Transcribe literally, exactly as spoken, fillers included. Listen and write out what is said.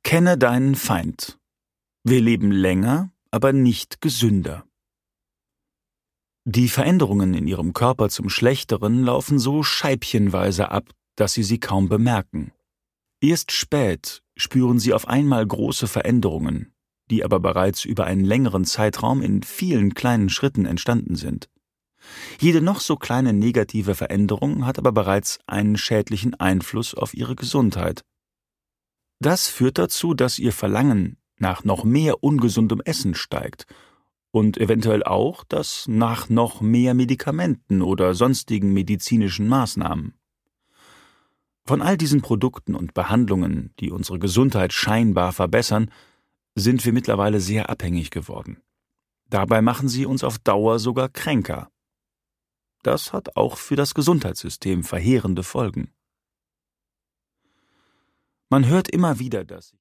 Kenne deinen Feind. Wir leben länger, aber nicht gesünder. Die Veränderungen in ihrem Körper zum Schlechteren laufen so scheibchenweise ab, dass sie sie kaum bemerken. Erst spät spüren sie auf einmal große Veränderungen, die aber bereits über einen längeren Zeitraum in vielen kleinen Schritten entstanden sind. Jede noch so kleine negative Veränderung hat aber bereits einen schädlichen Einfluss auf ihre Gesundheit. Das führt dazu, dass ihr Verlangen nach noch mehr ungesundem Essen steigt und eventuell auch das nach noch mehr Medikamenten oder sonstigen medizinischen Maßnahmen. Von all diesen Produkten und Behandlungen, die unsere Gesundheit scheinbar verbessern, sind wir mittlerweile sehr abhängig geworden. Dabei machen sie uns auf Dauer sogar kränker. Das hat auch für das Gesundheitssystem verheerende Folgen. Man hört immer wieder, dass